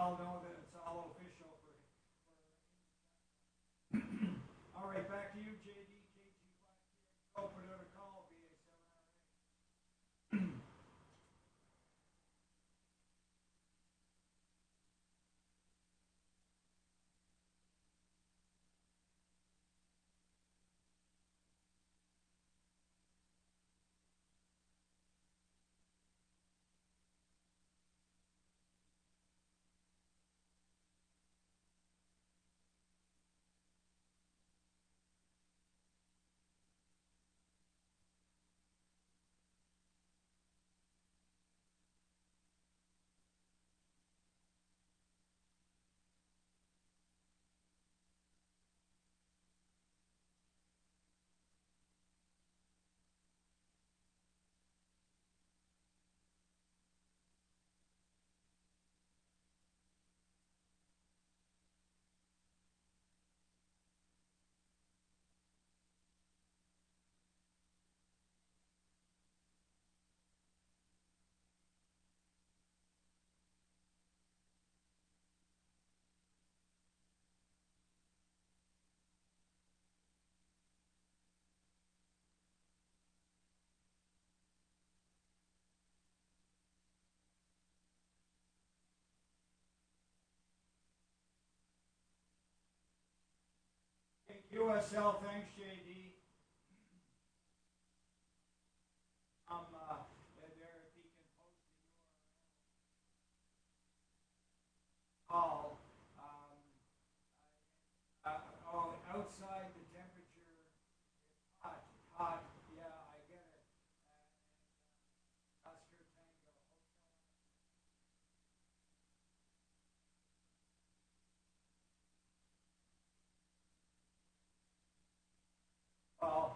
all know that it's all official all right, back to you, JD. KG5TX. Put out a call, BA7RA. USL, thanks, JD. There, if he can post the URL. Outside the temperature is hot, hot. Yeah, I get it. Oscar Tango Hotel. Well,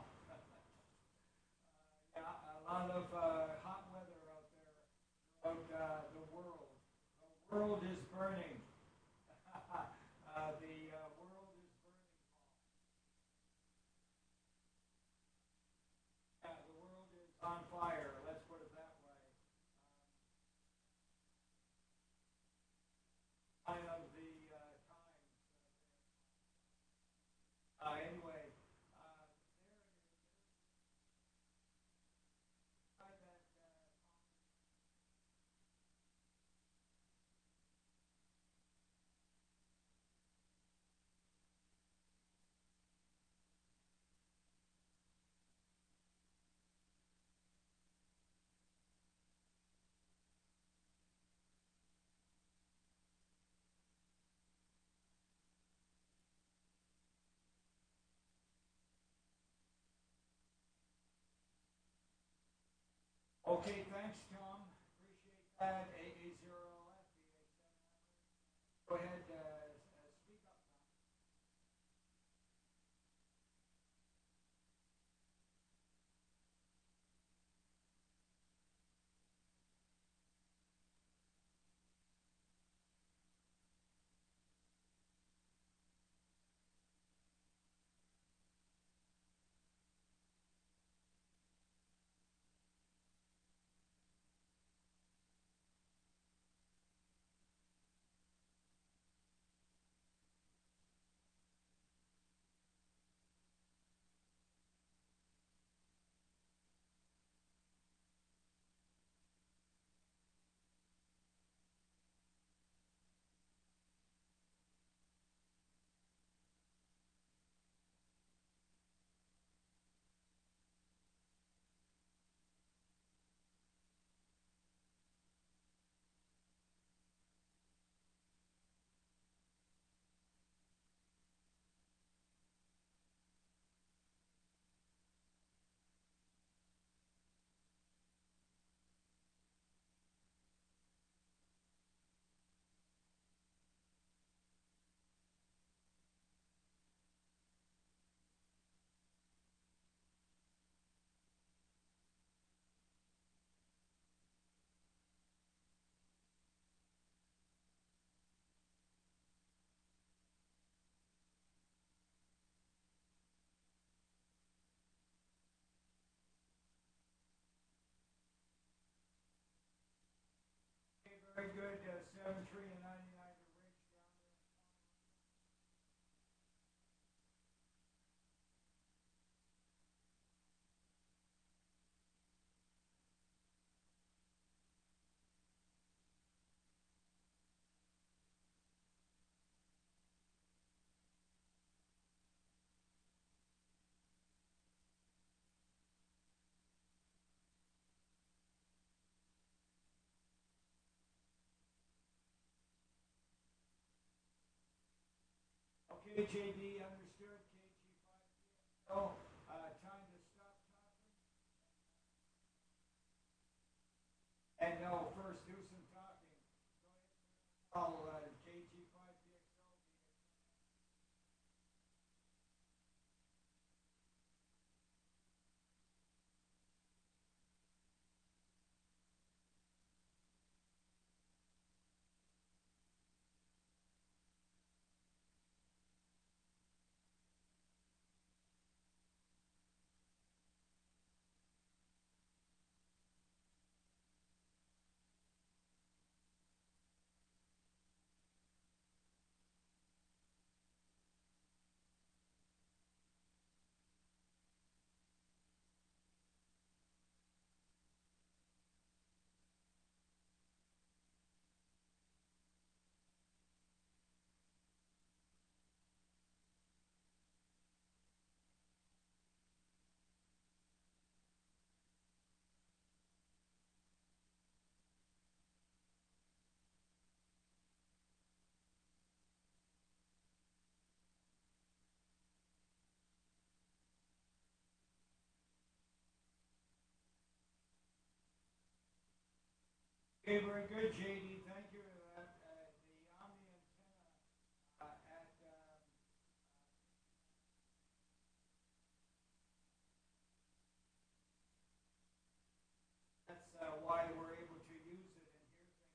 yeah, a lot of hot weather out there throughout the world. The world is burning. The world is burning. Yeah, the world is on fire. Let's put it that way. Sign of the times. Anyway, there that okay, thanks, Tom. Appreciate that. AA0LF. Go ahead, speak up, Tom. Okay, very good. 7-3 and 99. KJD understood. KG5. Time to stop talking. And no, first do some talking. Go ahead. Call KG5PXL. Okay, very good, JD. Thank you for that. The Omni antenna at that's why we're able to use it and hear things.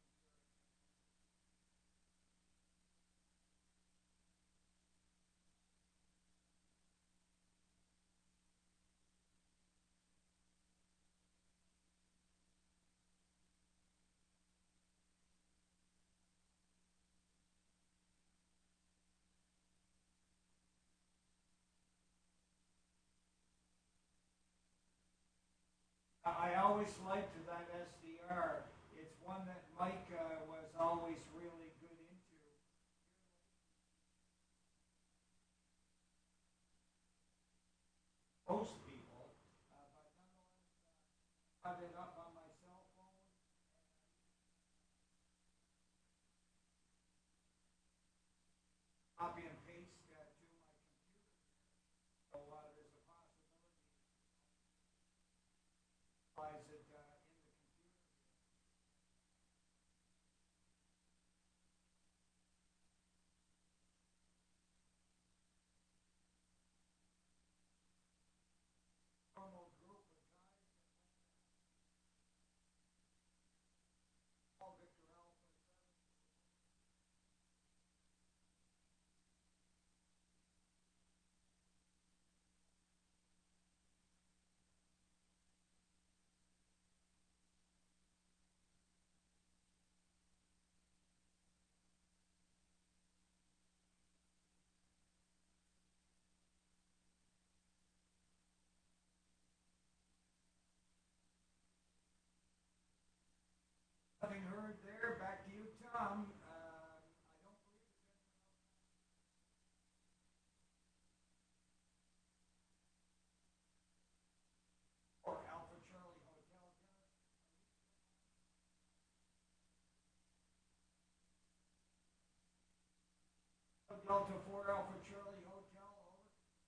I always liked that SDR. It's one that Mike was always really good into. Most people, but nonetheless, I have it up on my cell phone. Copy and paste to my computer. So there's a possibility it in the computer. Normal group of guys all Victor Alpha 7. Nothing heard there. Back to you, Tom. I don't believe or Alpha Charlie Hotel. Delta 4 Alpha Charlie Hotel. Over.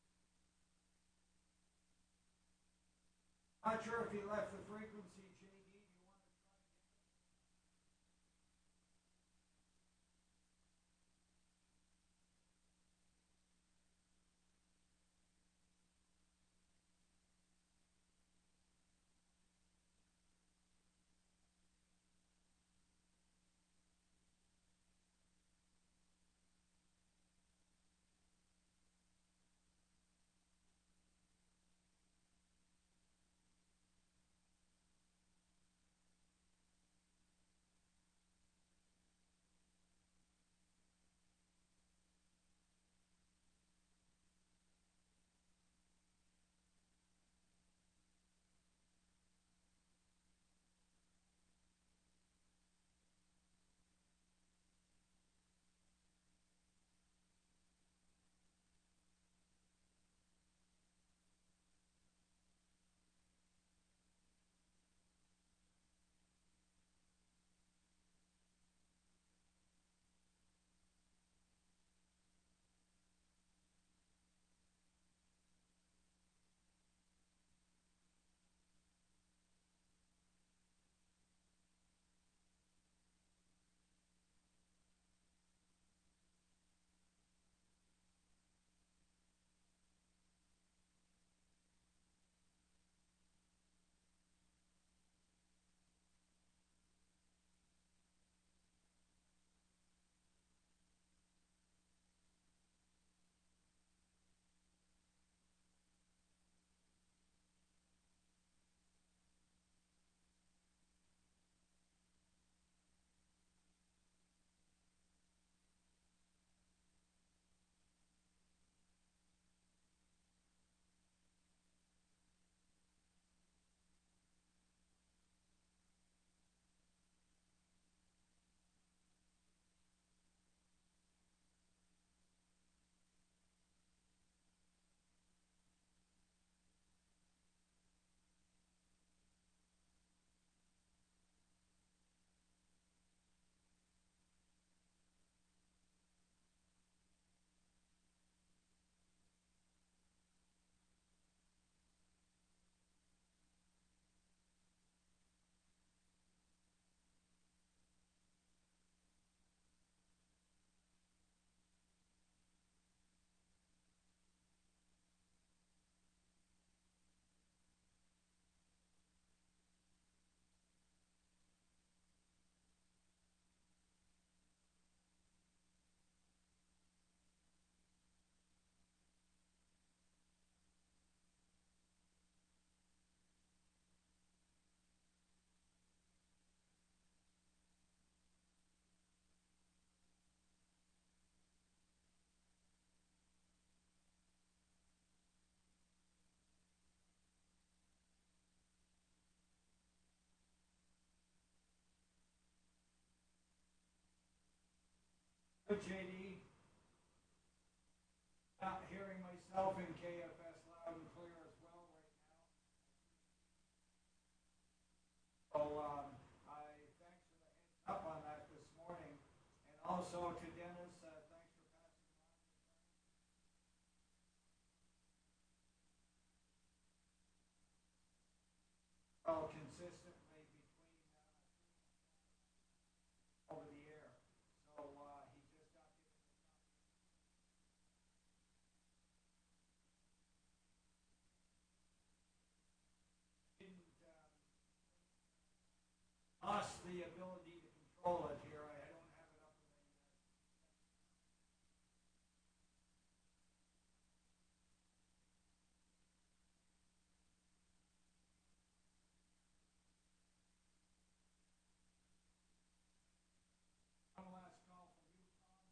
Not sure if he left the frequency, JD. Do you want to try again? Good, JD. Not hearing myself in KFS loud and clear as well right now. So I thanks for the heads up on that this morning. And also to Dennis, thanks for passing on consistently between over the air. So he just got given didn't lost the ability to control it here. I don't have it up in the one last call from you, Tom.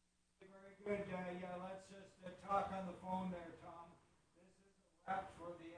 Very good. Yeah, let's just talk on the phone there, Tom. This is a wrap for the